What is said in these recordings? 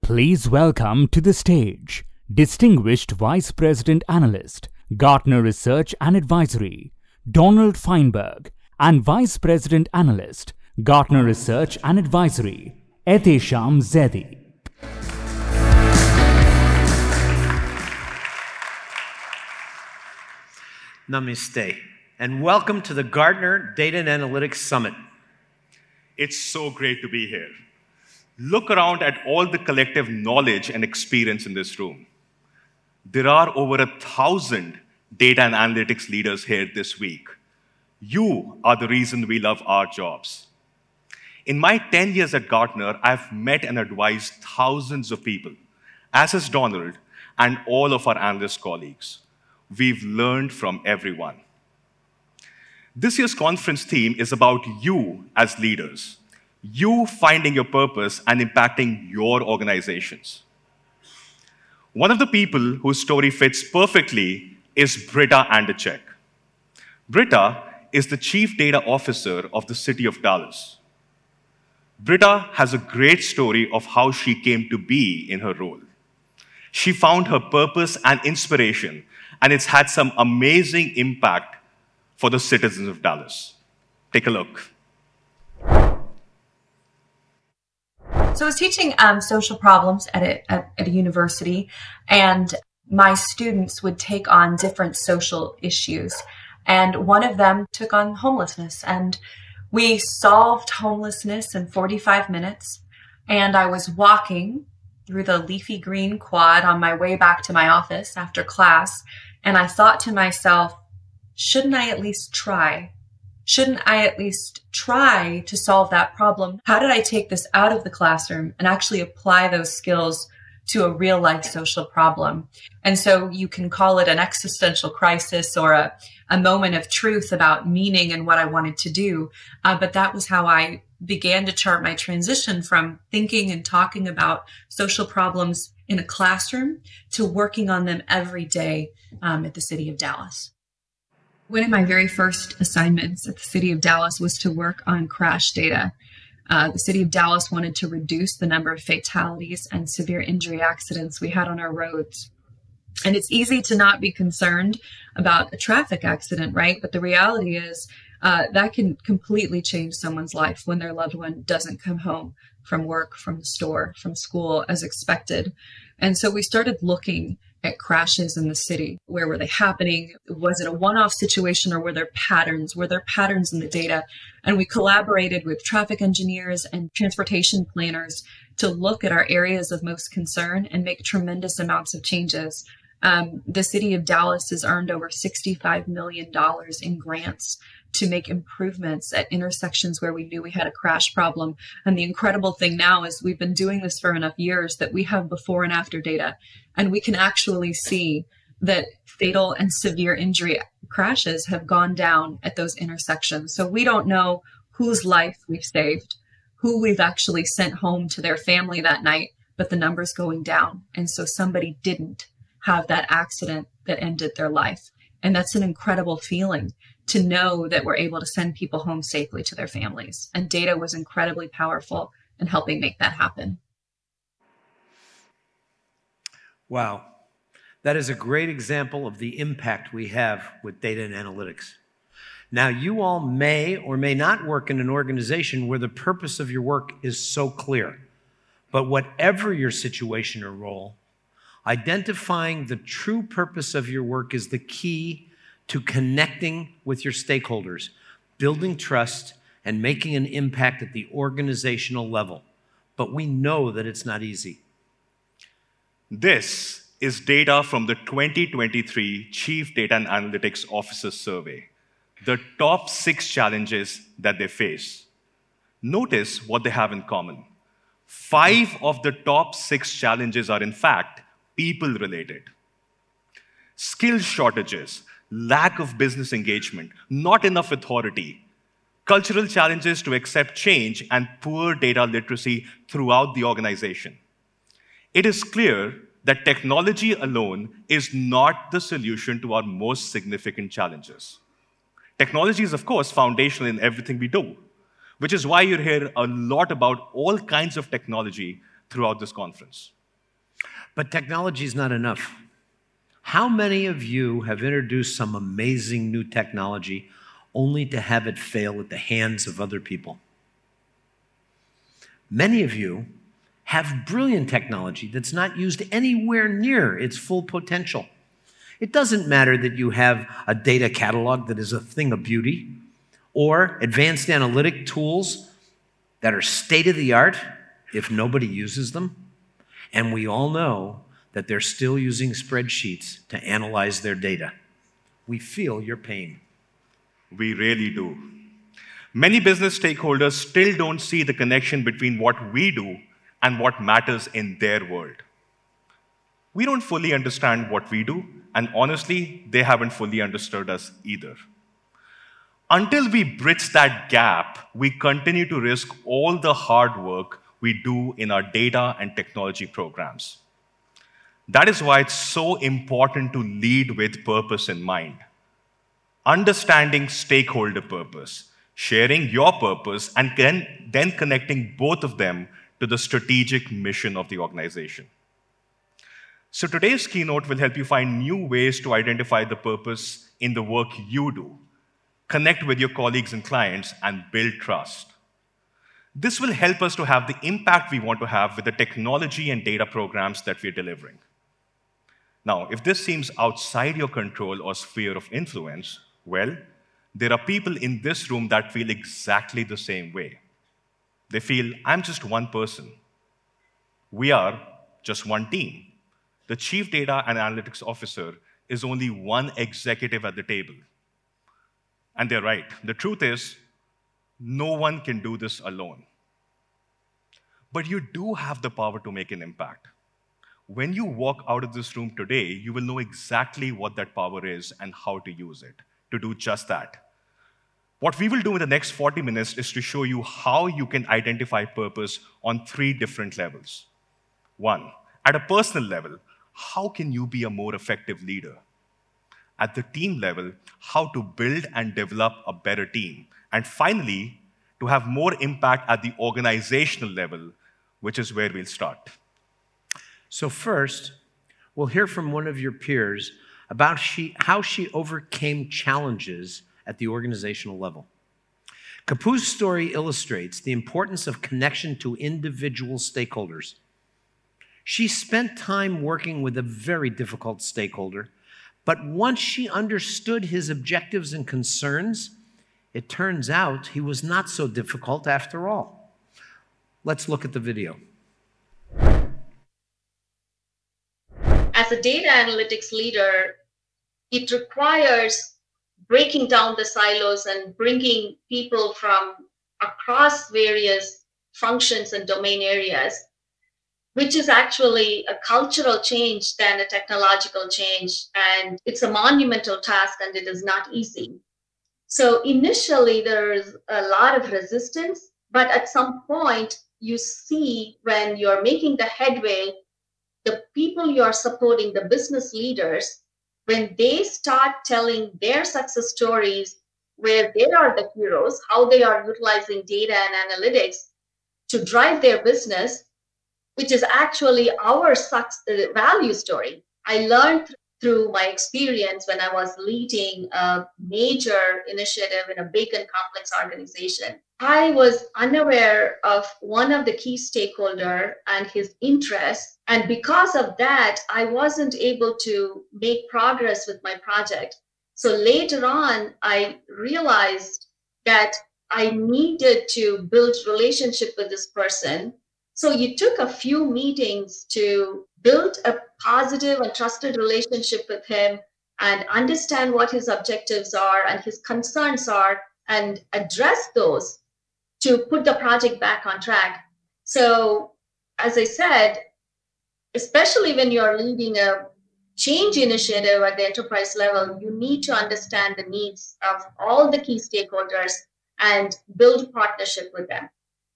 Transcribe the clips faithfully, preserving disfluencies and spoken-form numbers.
Please welcome to the stage Distinguished Vice President Analyst, Gartner Research and Advisory, Donald Feinberg, and Vice President Analyst, Gartner Research and Advisory, Ehtesham Zaidi. Namaste, and welcome to the Gartner Data and Analytics Summit. It's so great to be here. Look around at all the collective knowledge and experience in this room. There are over a thousand data and analytics leaders here this week. You are the reason we love our jobs. In my ten years at Gartner, I've met and advised thousands of people, as has Donald and all of our analyst colleagues. We've learned from everyone. This year's conference theme is about you as leaders, you finding your purpose and impacting your organizations. One of the people whose story fits perfectly is Britta Anderchek. Britta is the Chief Data Officer of the City of Dallas. Britta has a great story of how she came to be in her role. She found her purpose and inspiration, and it's had some amazing impact for the citizens of Dallas. Take a look. So I was teaching um, social problems at a, at, at a university, and my students would take on different social issues. And one of them took on homelessness. And we solved homelessness in forty-five minutes. And I was walking through the leafy green quad on my way back to my office after class. And I thought to myself, shouldn't I at least try? Shouldn't I at least try to solve that problem? How did I take this out of the classroom and actually apply those skills to a real life social problem? And so you can call it an existential crisis or a, a moment of truth about meaning and what I wanted to do. Uh, but that was how I began to chart my transition from thinking and talking about social problems in a classroom to working on them every day um, at the City of Dallas. One of my very first assignments at the City of Dallas was to work on crash data. Uh, the City of Dallas wanted to reduce the number of fatalities and severe injury accidents we had on our roads. And it's easy to not be concerned about a traffic accident, right? But the reality is uh, that can completely change someone's life when their loved one doesn't come home from work, from the store, from school as expected. And so we started looking at crashes in the city. Where were they happening? Was it a one-off situation or were there patterns? Were there patterns in the data? And we collaborated with traffic engineers and transportation planners to look at our areas of most concern and make tremendous amounts of changes. Um, the City of Dallas has earned over sixty-five million dollars in grants to make improvements at intersections where we knew we had a crash problem. And the incredible thing now is we've been doing this for enough years that we have before and after data, and we can actually see that fatal and severe injury crashes have gone down at those intersections. So we don't know whose life we've saved, who we've actually sent home to their family that night, but the number's going down. And so somebody didn't have that accident that ended their life. And that's an incredible feeling to know that we're able to send people home safely to their families. And data was incredibly powerful in helping make that happen. Wow. That is a great example of the impact we have with data and analytics. Now, you all may or may not work in an organization where the purpose of your work is so clear. But whatever your situation or role, identifying the true purpose of your work is the key to connecting with your stakeholders, building trust, and making an impact at the organizational level. But we know that it's not easy. This is data from the twenty twenty-three Chief Data and Analytics Officers Survey, the top six challenges that they face. Notice what they have in common. Five of the top six challenges are, in fact, people-related. Skill shortages, lack of business engagement, not enough authority, cultural challenges to accept change, and poor data literacy throughout the organization. It is clear that technology alone is not the solution to our most significant challenges. Technology is, of course, foundational in everything we do, which is why you'll hear a lot about all kinds of technology throughout this conference. But technology is not enough. How many of you have introduced some amazing new technology only to have it fail at the hands of other people? Many of you have brilliant technology that's not used anywhere near its full potential. It doesn't matter that you have a data catalog that is a thing of beauty, or advanced analytic tools that are state-of-the-art if nobody uses them. And we all know that they're still using spreadsheets to analyze their data. We feel your pain. We really do. Many business stakeholders still don't see the connection between what we do and what matters in their world. We don't fully understand what we do, and honestly, they haven't fully understood us either. Until we bridge that gap, we continue to risk all the hard work we do in our data and technology programs. That is why it's so important to lead with purpose in mind. Understanding stakeholder purpose, sharing your purpose, and then, then connecting both of them to the strategic mission of the organization. So today's keynote will help you find new ways to identify the purpose in the work you do, connect with your colleagues and clients, and build trust. This will help us to have the impact we want to have with the technology and data programs that we're delivering. Now, if this seems outside your control or sphere of influence, well, there are people in this room that feel exactly the same way. They feel, I'm just one person. We are just one team. The Chief Data and Analytics Officer is only one executive at the table. And they're right. The truth is, no one can do this alone. But you do have the power to make an impact. When you walk out of this room today, you will know exactly what that power is and how to use it to do just that. What we will do in the next forty minutes is to show you how you can identify purpose on three different levels. One, at a personal level, how can you be a more effective leader? At the team level, how to build and develop a better team. And finally, to have more impact at the organizational level, which is where we'll start. So first, we'll hear from one of your peers about she, how she overcame challenges at the organizational level. Kapu's story illustrates the importance of connection to individual stakeholders. She spent time working with a very difficult stakeholder, but once she understood his objectives and concerns, it turns out he was not so difficult after all. Let's look at the video. As a data analytics leader, it requires breaking down the silos and bringing people from across various functions and domain areas, which is actually a cultural change than a technological change. And it's a monumental task, and it is not easy. So initially, there's a lot of resistance, but at some point, you see when you're making the headway, the people you're supporting, the business leaders, when they start telling their success stories where they are the heroes, how they are utilizing data and analytics to drive their business, which is actually our success, uh, value story. I learned th- through my experience when I was leading a major initiative in a big and complex organization. I was unaware of one of the key stakeholders and his interests. And because of that, I wasn't able to make progress with my project. So later on, I realized that I needed to build relationship with this person. So it took a few meetings to build a positive and trusted relationship with him and understand what his objectives are and his concerns are and address those to put the project back on track. So, as I said, especially when you're leading a change initiative at the enterprise level, you need to understand the needs of all the key stakeholders and build partnership with them.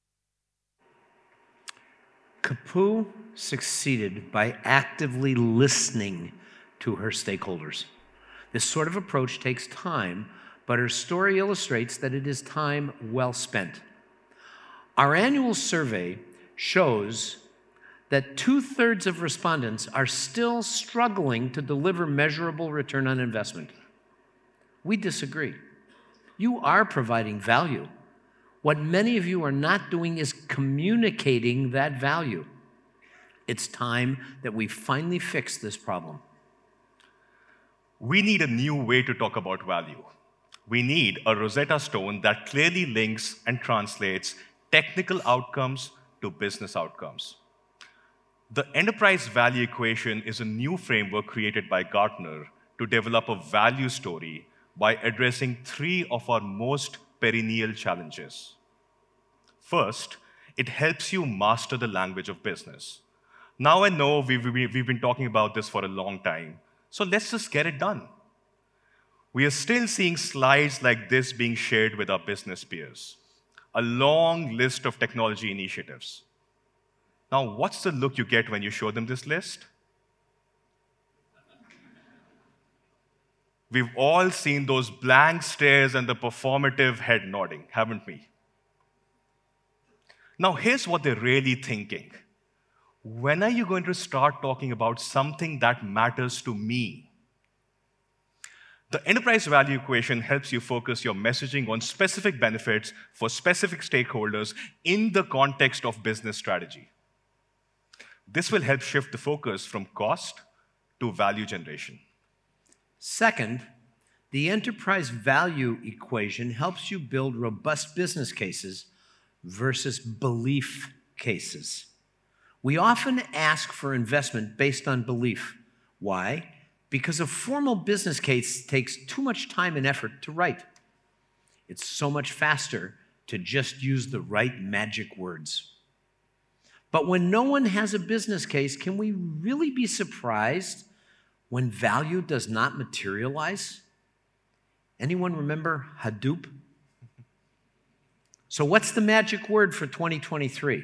Kapu succeeded by actively listening to her stakeholders. This sort of approach takes time, but her story illustrates that it is time well spent. Our annual survey shows that two-thirds of respondents are still struggling to deliver measurable return on investment. We disagree. You are providing value. What many of you are not doing is communicating that value. It's time that we finally fix this problem. We need a new way to talk about value. We need a Rosetta Stone that clearly links and translates technical outcomes to business outcomes. The enterprise value equation is a new framework created by Gartner to develop a value story by addressing three of our most perennial challenges. First, it helps you master the language of business. Now I know we've, we've been talking about this for a long time, so let's just get it done. We are still seeing slides like this being shared with our business peers, a long list of technology initiatives. Now, what's the look you get when you show them this list? We've all seen those blank stares and the performative head nodding, haven't we? Now, here's what they're really thinking. When are you going to start talking about something that matters to me? The enterprise value equation helps you focus your messaging on specific benefits for specific stakeholders in the context of business strategy. This will help shift the focus from cost to value generation. Second, the enterprise value equation helps you build robust business cases versus belief cases. We often ask for investment based on belief. Why? Because a formal business case takes too much time and effort to write. It's so much faster to just use the right magic words. But when no one has a business case, can we really be surprised when value does not materialize? Anyone remember Hadoop? So what's the magic word for twenty twenty-three?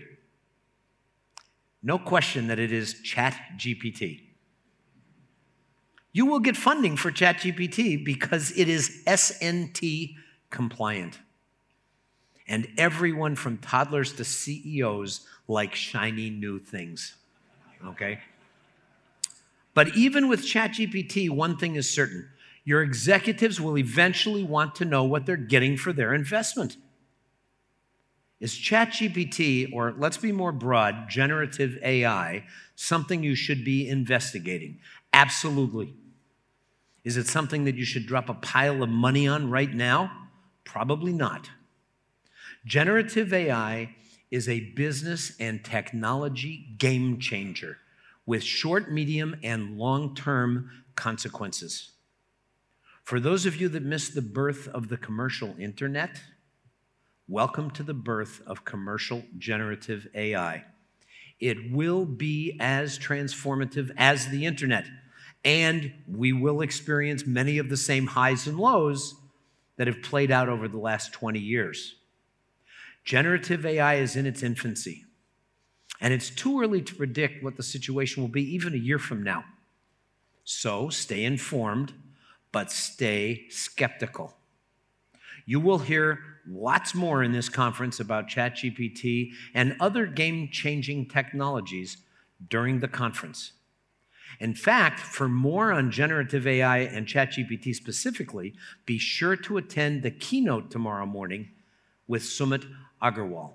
No question that it is ChatGPT. You will get funding for ChatGPT because it is S N T compliant. And everyone from toddlers to C E Os like shiny new things, okay? But even with ChatGPT, one thing is certain. Your executives will eventually want to know what they're getting for their investment. Is ChatGPT, or let's be more broad, generative A I, something you should be investigating? Absolutely. Is it something that you should drop a pile of money on right now? Probably not. Generative A I is a business and technology game changer with short, medium, and long-term consequences. For those of you that missed the birth of the commercial internet, welcome to the birth of commercial generative A I. It will be as transformative as the internet, and we will experience many of the same highs and lows that have played out over the last twenty years. Generative A I is in its infancy, and it's too early to predict what the situation will be even a year from now. So stay informed, but stay skeptical. You will hear lots more in this conference about ChatGPT and other game-changing technologies during the conference. In fact, for more on generative A I and ChatGPT specifically, be sure to attend the keynote tomorrow morning with Sumit Agarwal.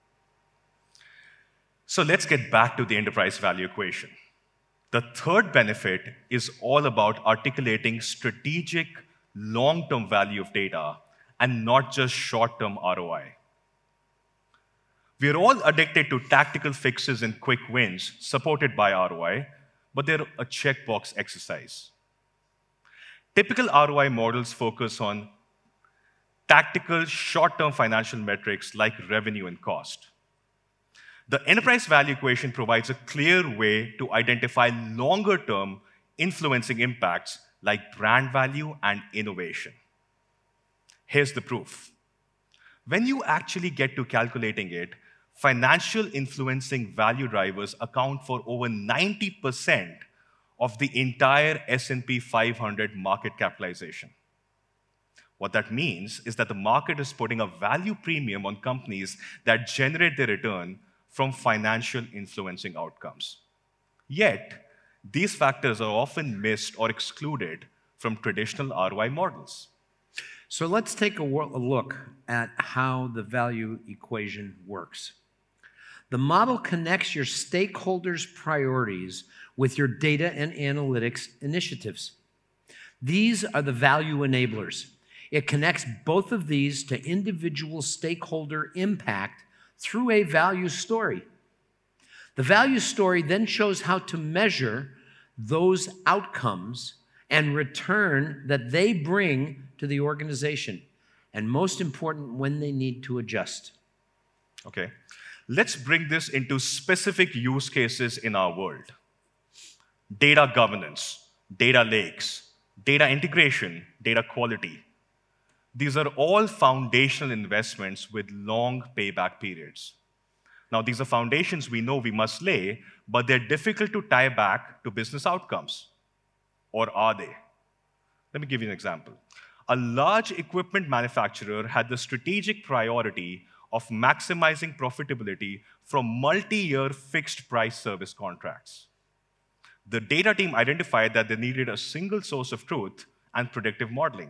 So let's get back to the enterprise value equation. The third benefit is all about articulating strategic, long-term value of data and not just short-term R O I. We're all addicted to tactical fixes and quick wins supported by R O I, but they're a checkbox exercise. Typical R O I models focus on tactical, short-term financial metrics like revenue and cost. The enterprise value equation provides a clear way to identify longer-term influencing impacts like brand value and innovation. Here's the proof. When you actually get to calculating it, financial influencing value drivers account for over ninety percent of the entire S and P five hundred market capitalization. What that means is that the market is putting a value premium on companies that generate their return from financial influencing outcomes. Yet, these factors are often missed or excluded from traditional R O I models. So let's take a, a look at how the value equation works. The model connects your stakeholders' priorities with your data and analytics initiatives. These are the value enablers. It connects both of these to individual stakeholder impact through a value story. The value story then shows how to measure those outcomes and return that they bring to the organization, and most important, when they need to adjust. Okay, let's bring this into specific use cases in our world. Data governance, data lakes, data integration, data quality. These are all foundational investments with long payback periods. Now, these are foundations we know we must lay, but they're difficult to tie back to business outcomes. Or are they? Let me give you an example. A large equipment manufacturer had the strategic priority of maximizing profitability from multi-year fixed price service contracts. The data team identified that they needed a single source of truth and predictive modeling.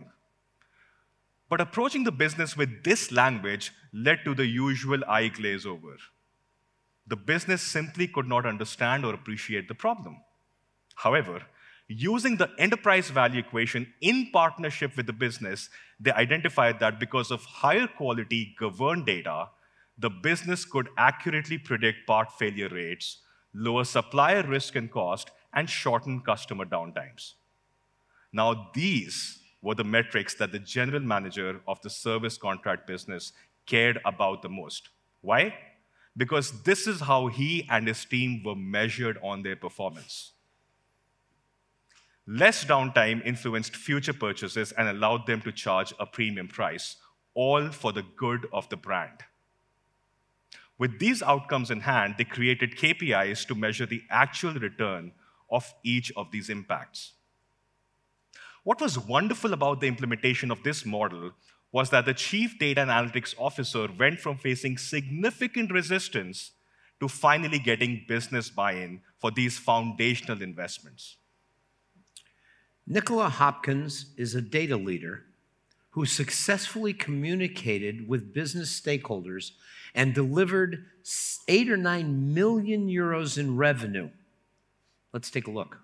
But approaching the business with this language led to the usual eye glaze over. The business simply could not understand or appreciate the problem. However, using the enterprise value equation in partnership with the business, they identified that because of higher quality governed data, the business could accurately predict part failure rates, lower supplier risk and cost, and shorten customer downtimes. Now, these were the metrics that the general manager of the service contract business cared about the most. Why? Because this is how he and his team were measured on their performance. Less downtime influenced future purchases and allowed them to charge a premium price, all for the good of the brand. With these outcomes in hand, they created K P Is to measure the actual return of each of these impacts. What was wonderful about the implementation of this model was that the Chief Data and Analytics Officer went from facing significant resistance to finally getting business buy-in for these foundational investments. Nicola Hopkins is a data leader who successfully communicated with business stakeholders and delivered eight or nine million euros in revenue. Let's take a look.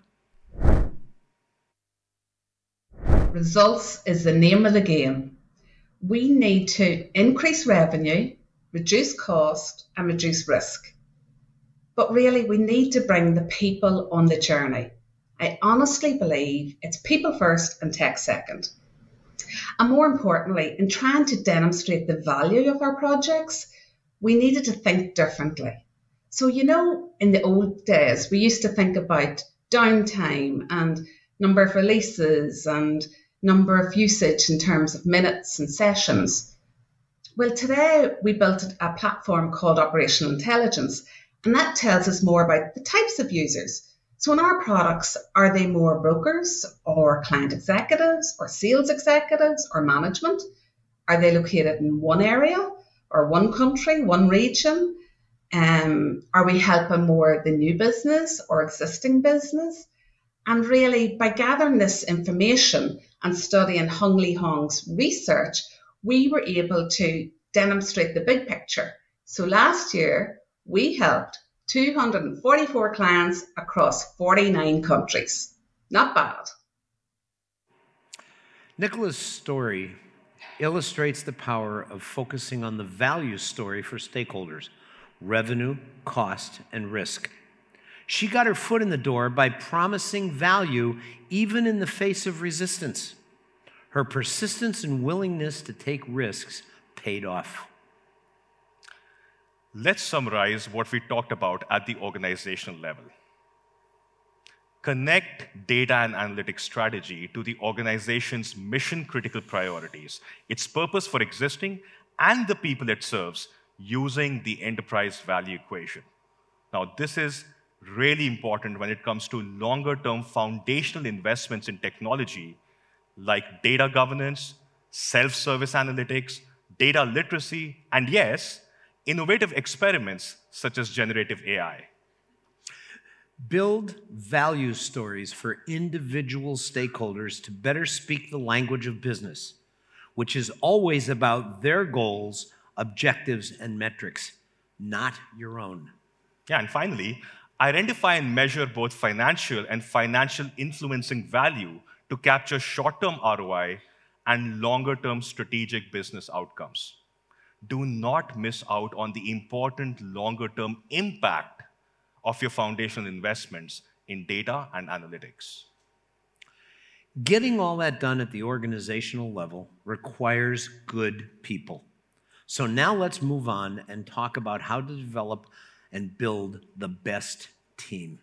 Results is the name of the game. We need to increase revenue, reduce cost, and reduce risk. But really, we need to bring the people on the journey. I honestly believe it's people first and tech second. And more importantly, in trying to demonstrate the value of our projects, we needed to think differently. So, you know, in the old days, we used to think about downtime and number of releases and number of usage in terms of minutes and sessions. Well, today we built a platform called Operational Intelligence, and that tells us more about the types of users. So in our products, are they more brokers or client executives or sales executives or management? Are they located in one area or one country, one region? Um, are we helping more the new business or existing business? And really, by gathering this information and studying Hung Lee Hong's research, we were able to demonstrate the big picture. So last year, we helped two hundred forty-four clients across forty-nine countries. Not bad. Nicola's story illustrates the power of focusing on the value story for stakeholders: revenue, cost, and risk. She got her foot in the door by promising value even in the face of resistance. Her persistence and willingness to take risks paid off. Let's summarize what we talked about at the organizational level. Connect data and analytics strategy to the organization's mission-critical priorities, its purpose for existing, and the people it serves using the enterprise value equation. Now, this is really important when it comes to longer-term foundational investments in technology like data governance, self-service analytics, data literacy, and yes, innovative experiments such as generative A I. Build value stories for individual stakeholders to better speak the language of business, which is always about their goals, objectives, and metrics, not your own. Yeah, and finally, identify and measure both financial and financial influencing value to capture short-term R O I and longer-term strategic business outcomes. Do not miss out on the important longer-term impact of your foundational investments in data and analytics. Getting all that done at the organizational level requires good people. So now let's move on and talk about how to develop and build the best team.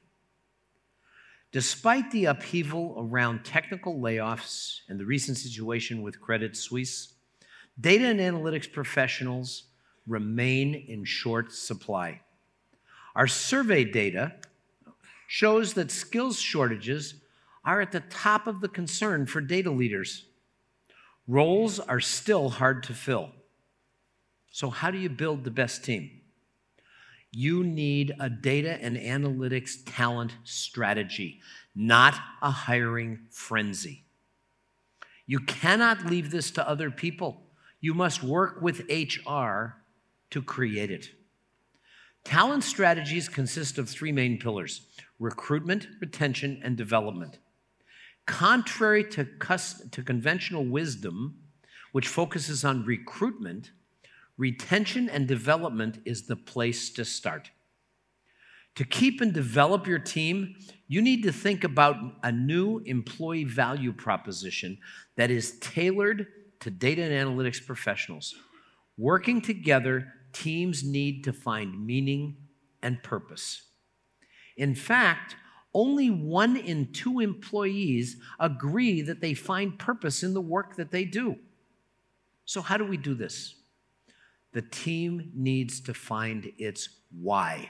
Despite the upheaval around technical layoffs and the recent situation with Credit Suisse, data and analytics professionals remain in short supply. Our survey data shows that skills shortages are at the top of the concern for data leaders. Roles are still hard to fill. So how do you build the best team? You need a data and analytics talent strategy, not a hiring frenzy. You cannot leave this to other people. You must work with H R to create it. Talent strategies consist of three main pillars: recruitment, retention, and development. Contrary to, cus- to conventional wisdom, which focuses on recruitment, retention and development is the place to start. To keep and develop your team, you need to think about a new employee value proposition that is tailored to data and analytics professionals. Working together, teams need to find meaning and purpose. In fact, only one in two employees agree that they find purpose in the work that they do. So how do we do this? The team needs to find its why.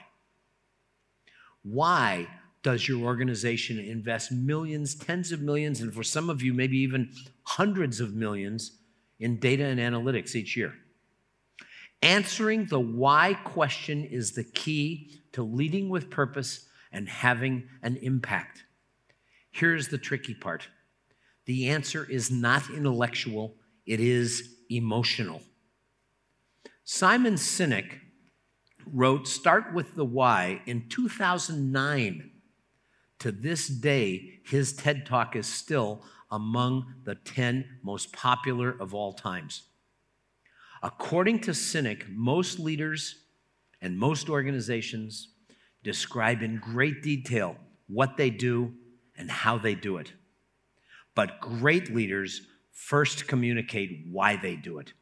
Why does your organization invest millions, tens of millions, and for some of you, maybe even hundreds of millions in data and analytics each year? Answering the why question is the key to leading with purpose and having an impact. Here's the tricky part. The answer is not intellectual, it is emotional. Simon Sinek wrote Start with the Why in two thousand nine. To this day, his TED Talk is still among the ten most popular of all times. According to Sinek, most leaders and most organizations describe in great detail what they do and how they do it. But great leaders first communicate why they do it.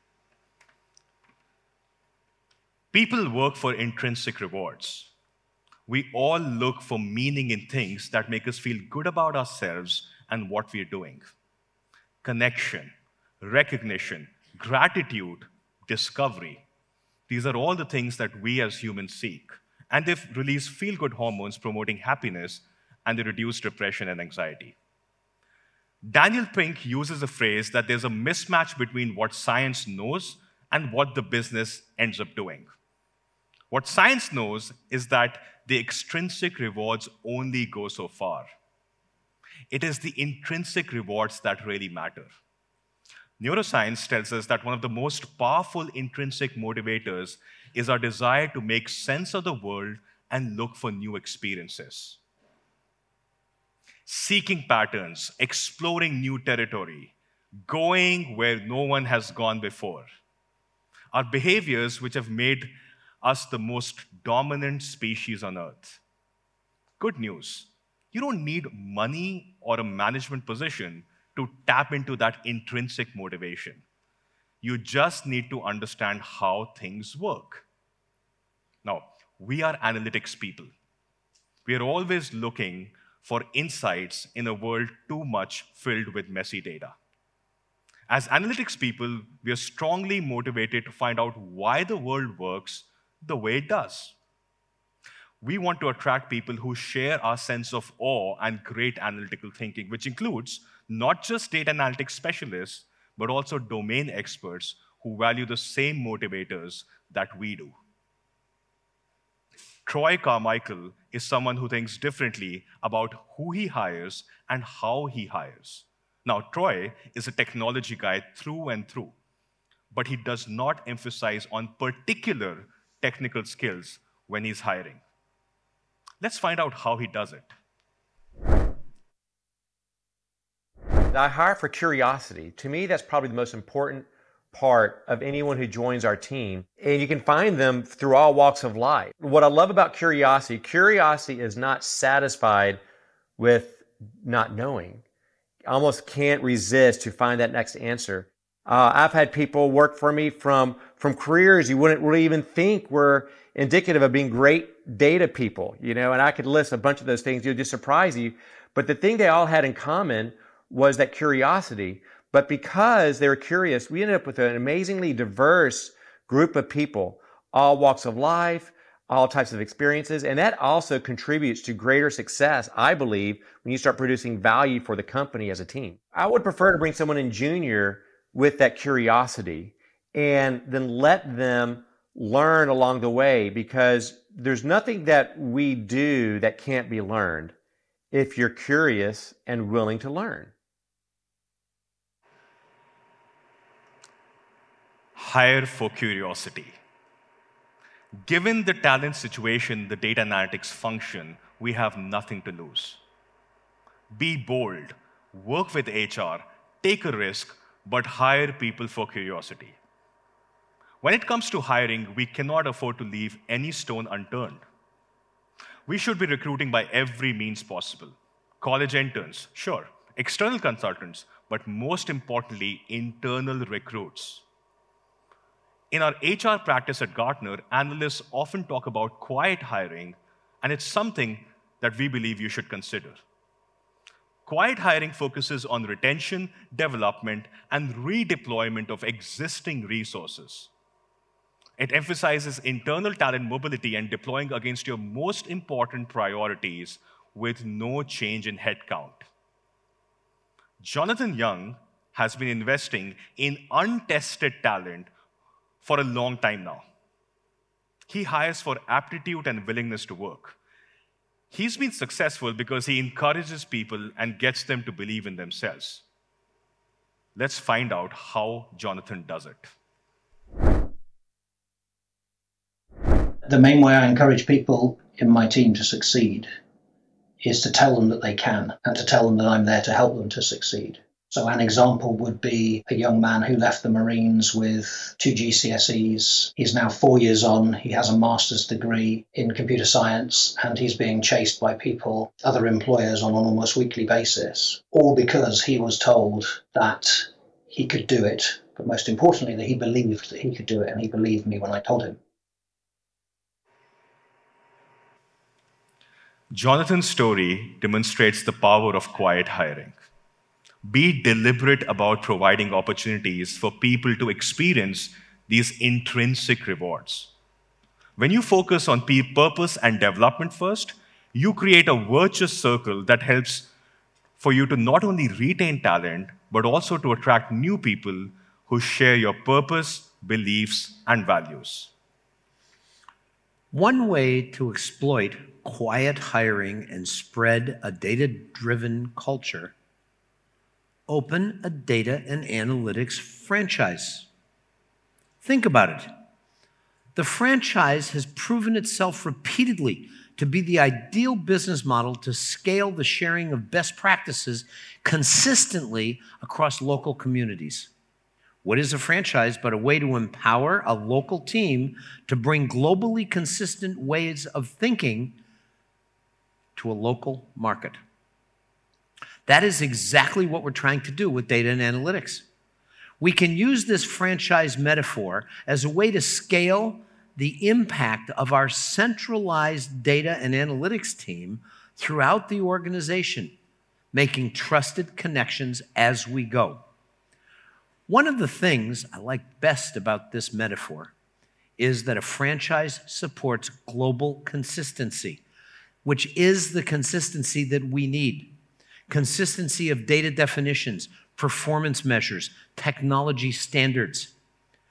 People work for intrinsic rewards. We all look for meaning in things that make us feel good about ourselves and what we're doing. Connection, recognition, gratitude, discovery. These are all the things that we as humans seek. And they release feel-good hormones promoting happiness, and they reduce depression and anxiety. Daniel Pink uses a phrase that there's a mismatch between what science knows and what the business ends up doing. What science knows is that the extrinsic rewards only go so far. It is the intrinsic rewards that really matter. Neuroscience tells us that one of the most powerful intrinsic motivators is our desire to make sense of the world and look for new experiences. Seeking patterns, exploring new territory, going where no one has gone before, are behaviors which have made us the most dominant species on Earth. Good news, you don't need money or a management position to tap into that intrinsic motivation. You just need to understand how things work. Now, we are analytics people. We are always looking for insights in a world too much filled with messy data. As analytics people, we are strongly motivated to find out why the world works the way it does. We want to attract people who share our sense of awe and great analytical thinking, which includes not just data analytics specialists, but also domain experts who value the same motivators that we do. Troy Carmichael is someone who thinks differently about who he hires and how he hires. Now, Troy is a technology guy through and through, but he does not emphasize on particular technical skills when he's hiring. Let's find out how he does it. I hire for curiosity. To me, that's probably the most important part of anyone who joins our team. And you can find them through all walks of life. What I love about curiosity, curiosity is not satisfied with not knowing. Almost can't resist to find that next answer. Uh, I've had people work for me from, from careers you wouldn't really even think were indicative of being great data people, you know, and I could list a bunch of those things. It would just surprise you. But the thing they all had in common was that curiosity. But because they were curious, we ended up with an amazingly diverse group of people, all walks of life, all types of experiences. And that also contributes to greater success, I believe, when you start producing value for the company as a team. I would prefer to bring someone in junior with that curiosity and then let them learn along the way, because there's nothing that we do that can't be learned if you're curious and willing to learn. Hire for curiosity. Given the talent situation, the data analytics function, we have nothing to lose. Be bold, work with H R, take a risk, but hire people for curiosity. When it comes to hiring, we cannot afford to leave any stone unturned. We should be recruiting by every means possible. College interns, sure, external consultants, but most importantly, internal recruits. In our H R practice at Gartner, analysts often talk about quiet hiring, and it's something that we believe you should consider. Quiet hiring focuses on retention, development, and redeployment of existing resources. It emphasizes internal talent mobility and deploying against your most important priorities with no change in headcount. Jonathan Young has been investing in untested talent for a long time now. He hires for aptitude and willingness to work. He's been successful because he encourages people and gets them to believe in themselves. Let's find out how Jonathan does it. The main way I encourage people in my team to succeed is to tell them that they can, and to tell them that I'm there to help them to succeed. So an example would be a young man who left the Marines with two G C S Es. He's now four years on. He has a master's degree in computer science, and he's being chased by people, other employers, on an almost weekly basis, all because he was told that he could do it, but most importantly, that he believed that he could do it, and he believed me when I told him. Jonathan's story demonstrates the power of quiet hiring. Be deliberate about providing opportunities for people to experience these intrinsic rewards. When you focus on purpose and development first, you create a virtuous circle that helps for you to not only retain talent, but also to attract new people who share your purpose, beliefs, and values. One way to exploit quiet hiring and spread a data-driven culture: open a data and analytics franchise. Think about it. The franchise has proven itself repeatedly to be the ideal business model to scale the sharing of best practices consistently across local communities. What is a franchise but a way to empower a local team to bring globally consistent ways of thinking to a local market? That is exactly what we're trying to do with data and analytics. We can use this franchise metaphor as a way to scale the impact of our centralized data and analytics team throughout the organization, making trusted connections as we go. One of the things I like best about this metaphor is that a franchise supports global consistency, which is the consistency that we need. Consistency of data definitions, performance measures, technology standards.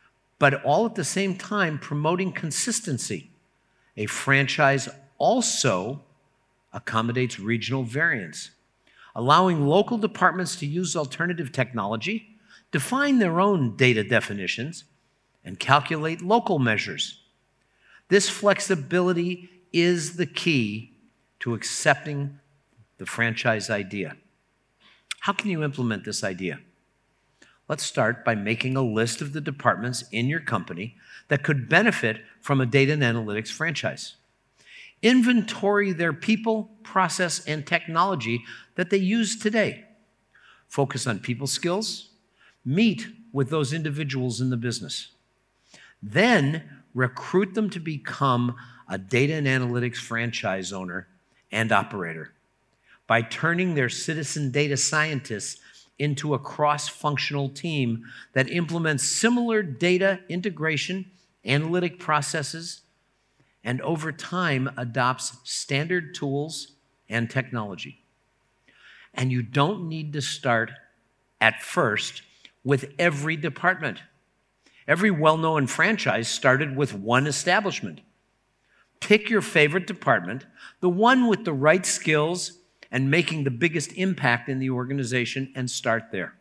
but all at the same time promoting consistency. A franchise also accommodates regional variance, allowing local departments to use alternative technology, define their own data definitions, and calculate local measures. This flexibility is the key to accepting the franchise idea. How can you implement this idea? Let's start by making a list of the departments in your company that could benefit from a data and analytics franchise. Inventory their people, process, and technology that they use today. Focus on people skills. Meet with those individuals in the business. Then recruit them to become a data and analytics franchise owner and operator by turning their citizen data scientists into a cross-functional team that implements similar data integration, analytic processes, and over time adopts standard tools and technology. And you don't need to start at first with every department. Every well-known franchise started with one establishment. Pick your favorite department, the one with the right skills and making the biggest impact in the organization, and start there.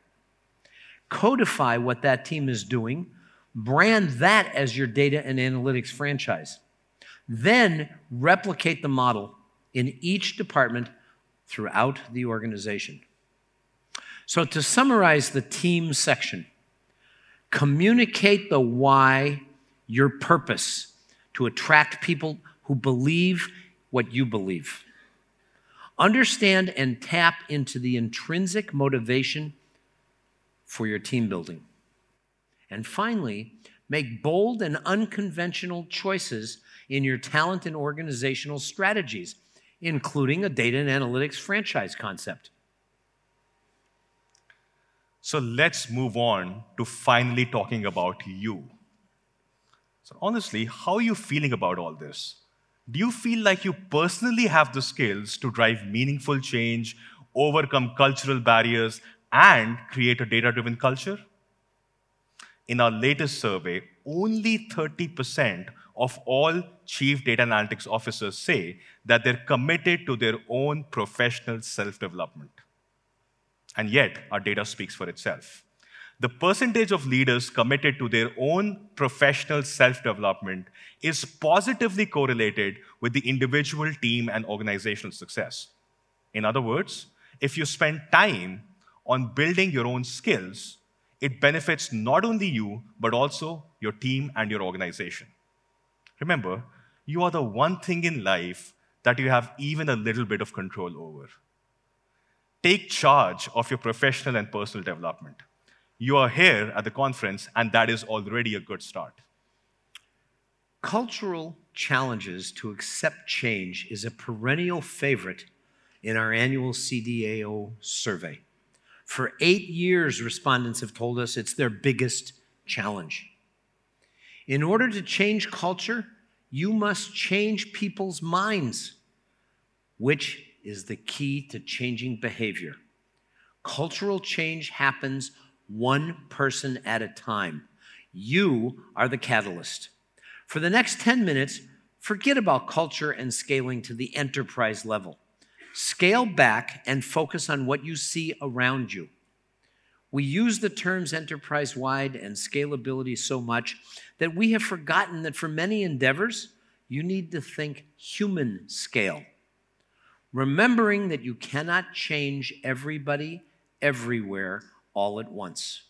Codify what that team is doing, brand that as your data and analytics franchise. Then replicate the model in each department throughout the organization. So to summarize the team section, communicate the why, your purpose, to attract people who believe what you believe. Understand and tap into the intrinsic motivation for your team building. And finally, make bold and unconventional choices in your talent and organizational strategies, including a data and analytics franchise concept. So let's move on to finally talking about you. So honestly, how are you feeling about all this? Do you feel like you personally have the skills to drive meaningful change, overcome cultural barriers, and create a data-driven culture? In our latest survey, only thirty percent of all chief data analytics officers say that they're committed to their own professional self-development. And yet, our data speaks for itself. The percentage of leaders committed to their own professional self-development is positively correlated with the individual, team, and organizational success. In other words, if you spend time on building your own skills, it benefits not only you, but also your team and your organization. Remember, you are the one thing in life that you have even a little bit of control over. Take charge of your professional and personal development. You are here at the conference, and that is already a good start. Cultural challenges to accept change is a perennial favorite in our annual C D A O survey. For eight years, respondents have told us it's their biggest challenge. In order to change culture, you must change people's minds, which is the key to changing behavior. Cultural change happens one person at a time. You are the catalyst. For the next ten minutes, forget about culture and scaling to the enterprise level. Scale back and focus on what you see around you. We use the terms enterprise-wide and scalability so much that we have forgotten that for many endeavors, you need to think human scale. Remembering that you cannot change everybody, everywhere, all at once.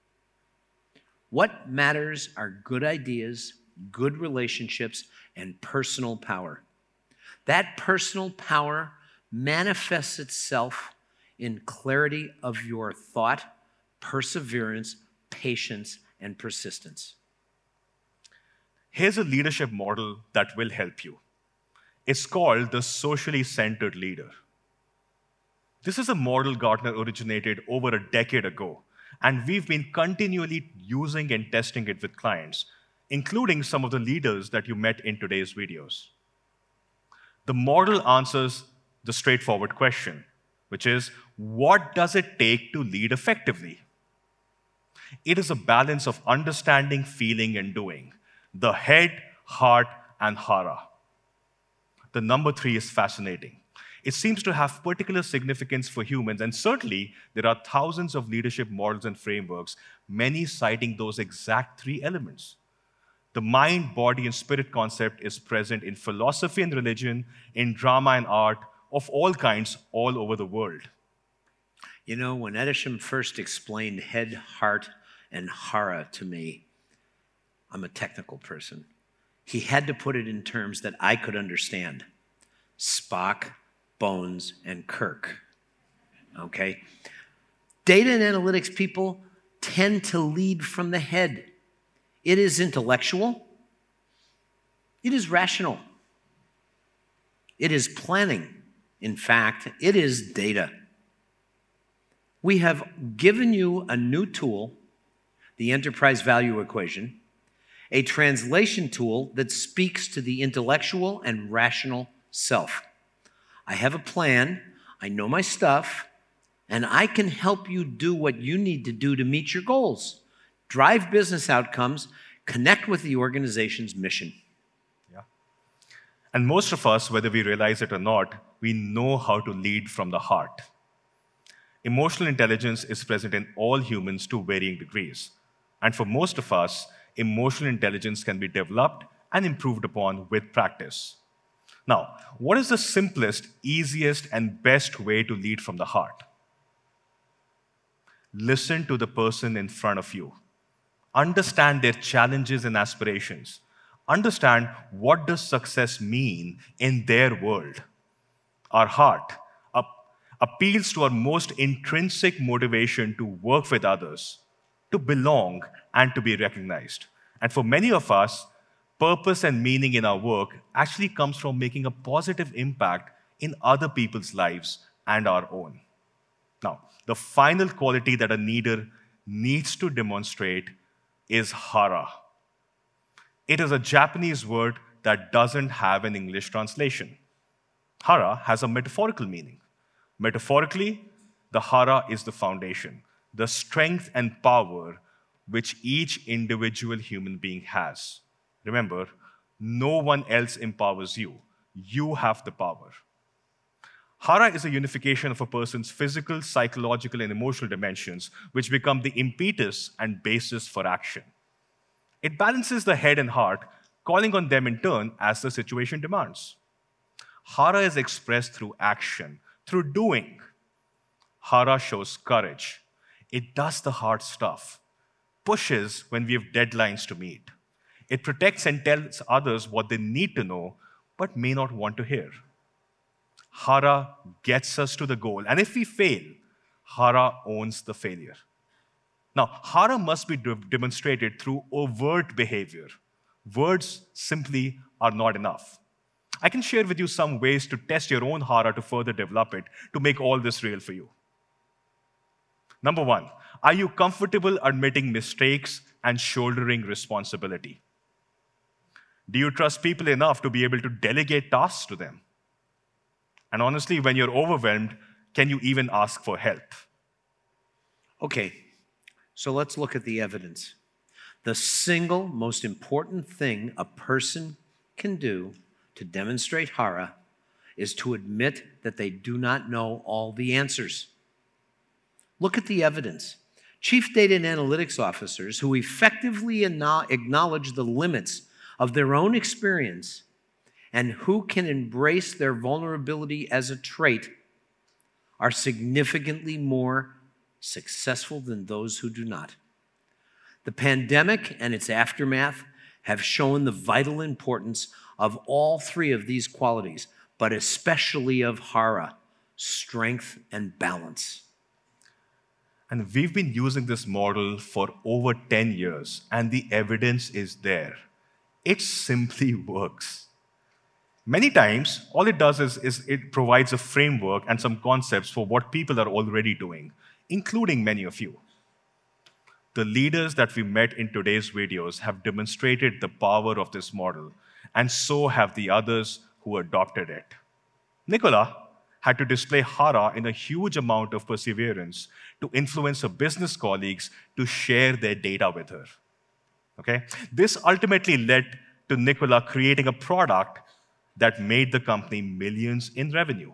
What matters are good ideas, good relationships, and personal power. That personal power manifests itself in clarity of your thought, perseverance, patience, and persistence. Here's a leadership model that will help you. It's called the socially centered leader. This is a model Gartner originated over a decade ago, and we've been continually using and testing it with clients, including some of the leaders that you met in today's videos. The model answers the straightforward question, which is, what does it take to lead effectively? It is a balance of understanding, feeling, and doing. The head, heart, and hara. The number three is fascinating. It seems to have particular significance for humans, and certainly there are thousands of leadership models and frameworks, many citing those exact three elements. The mind, body, and spirit concept is present in philosophy and religion, in drama and art of all kinds all over the world. You know, when Edisham first explained head, heart, and hara to me, I'm a technical person. He had to put it in terms that I could understand. Spock, Bones, and Kirk. Okay? Data and analytics people tend to lead from the head. It is intellectual. It is rational. It is planning. In fact, it is data. We have given you a new tool, the enterprise value equation, a translation tool that speaks to the intellectual and rational self. I have a plan, I know my stuff, and I can help you do what you need to do to meet your goals, drive business outcomes, connect with the organization's mission. Yeah. And most of us, whether we realize it or not, we know how to lead from the heart. Emotional intelligence is present in all humans to varying degrees. And for most of us, emotional intelligence can be developed and improved upon with practice. Now, what is the simplest, easiest, and best way to lead from the heart? Listen to the person in front of you. Understand their challenges and aspirations. Understand what does success mean in their world. Our heart up, appeals to our most intrinsic motivation to work with others, to belong, and to be recognized. And for many of us, purpose and meaning in our work actually comes from making a positive impact in other people's lives and our own. Now, the final quality that a leader needs to demonstrate is hara. It is a Japanese word that doesn't have an English translation. Hara has a metaphorical meaning. Metaphorically, the hara is the foundation, the strength and power which each individual human being has. Remember, no one else empowers you. You have the power. Hara is a unification of a person's physical, psychological, and emotional dimensions, which become the impetus and basis for action. It balances the head and heart, calling on them in turn as the situation demands. Hara is expressed through action, through doing. Hara shows courage. It does the hard stuff, pushes when we have deadlines to meet. It protects and tells others what they need to know, but may not want to hear. Hara gets us to the goal, and if we fail, Hara owns the failure. Now, Hara must be de- demonstrated through overt behavior. Words simply are not enough. I can share with you some ways to test your own Hara to further develop it, to make all this real for you. Number one, are you comfortable admitting mistakes and shouldering responsibility? Do you trust people enough to be able to delegate tasks to them? And honestly, when you're overwhelmed, can you even ask for help? Okay, so let's look at the evidence. The single most important thing a person can do to demonstrate Hara is to admit that they do not know all the answers. Look at the evidence. Chief data and analytics officers who effectively acknowledge the limits of their own experience and who can embrace their vulnerability as a trait are significantly more successful than those who do not. The pandemic and its aftermath have shown the vital importance of all three of these qualities, but especially of Hara, strength and balance. And we've been using this model for over ten years, and the evidence is there. It simply works. Many times, all it does is, is it provides a framework and some concepts for what people are already doing, including many of you. The leaders that we met in today's videos have demonstrated the power of this model, and so have the others who adopted it. Nicola had to display Hara in a huge amount of perseverance to influence her business colleagues to share their data with her. Okay? This ultimately led to Nicola creating a product that made the company millions in revenue.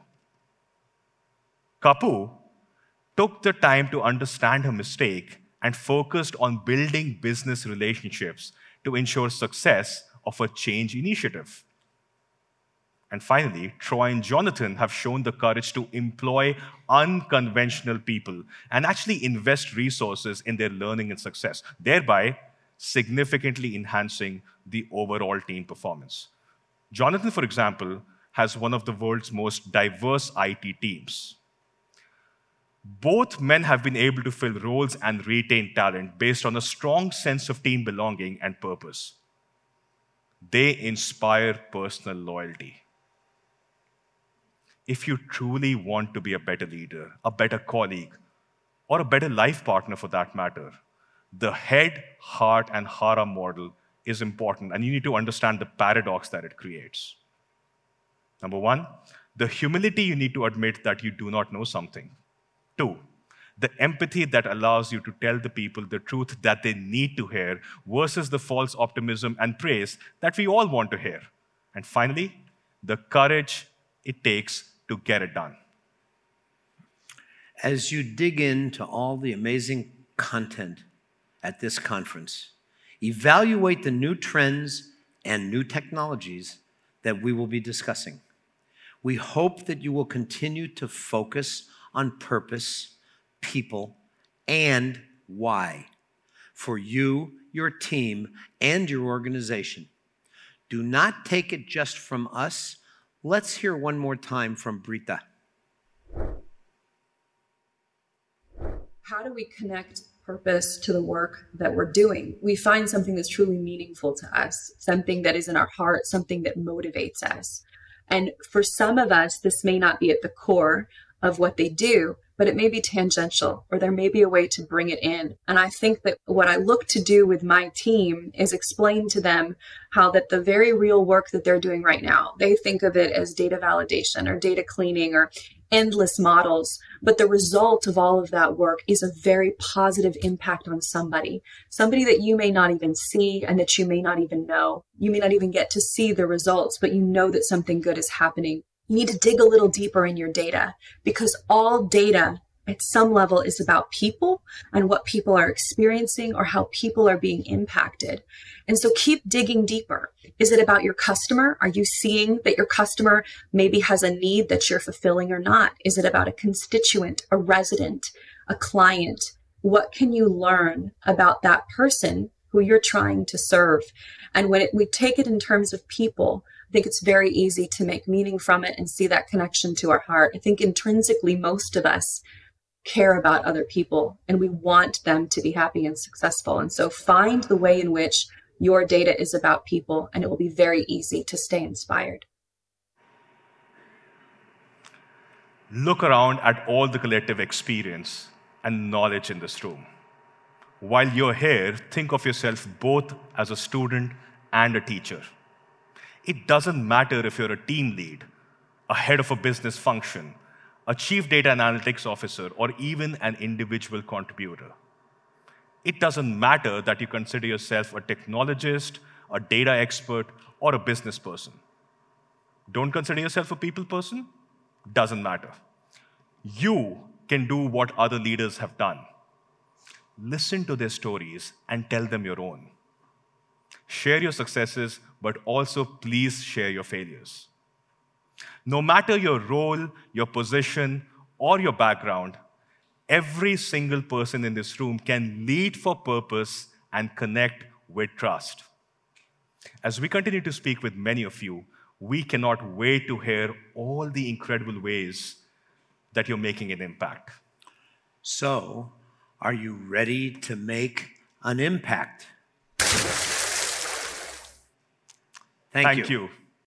Kapu took the time to understand her mistake and focused on building business relationships to ensure success of a change initiative. And finally, Troy and Jonathan have shown the courage to employ unconventional people and actually invest resources in their learning and success, thereby significantly enhancing the overall team performance. Jonathan, for example, has one of the world's most diverse I T teams. Both men have been able to fill roles and retain talent based on a strong sense of team belonging and purpose. They inspire personal loyalty. If you truly want to be a better leader, a better colleague, or a better life partner for that matter, the head, heart, and Hara model is important, and you need to understand the paradox that it creates. Number one, the humility you need to admit that you do not know something. Two, the empathy that allows you to tell the people the truth that they need to hear versus the false optimism and praise that we all want to hear. And finally, the courage it takes to get it done. As you dig into all the amazing content at this conference, evaluate the new trends and new technologies that we will be discussing. We hope that you will continue to focus on purpose, people, and why for you, your team, and your organization. Do not take it just from us. Let's hear one more time from Brita. How do we connect purpose to the work that we're doing? We find something that's truly meaningful to us, something that is in our heart, something that motivates us. And for some of us, this may not be at the core of what they do, but it may be tangential, or there may be a way to bring it in. And I think that what I look to do with my team is explain to them how that the very real work that they're doing right now, they think of it as data validation or data cleaning or endless models. But the result of all of that work is a very positive impact on somebody, somebody that you may not even see and that you may not even know. You may not even get to see the results, but you know that something good is happening. You need to dig a little deeper in your data, because all data at some level is about people and what people are experiencing or how people are being impacted. And so keep digging deeper. Is it about your customer? Are you seeing that your customer maybe has a need that you're fulfilling or not? Is it about a constituent, a resident, a client? What can you learn about that person who you're trying to serve? And when it, we take it in terms of people, I think it's very easy to make meaning from it and see that connection to our heart. I think intrinsically, most of us care about other people and we want them to be happy and successful. And so find the way in which your data is about people, and it will be very easy to stay inspired. Look around at all the collective experience and knowledge in this room. While you're here, think of yourself both as a student and a teacher. It doesn't matter if you're a team lead, a head of a business function, a chief data analytics officer, or even an individual contributor. It doesn't matter that you consider yourself a technologist, a data expert, or a business person. Don't consider yourself a people person? Doesn't matter. You can do what other leaders have done. Listen to their stories and tell them your own. Share your successes, but also please share your failures. No matter your role, your position, or your background, every single person in this room can lead for purpose and connect with trust. As we continue to speak with many of you, we cannot wait to hear all the incredible ways that you're making an impact. So, are you ready to make an impact? Thank, Thank you. you.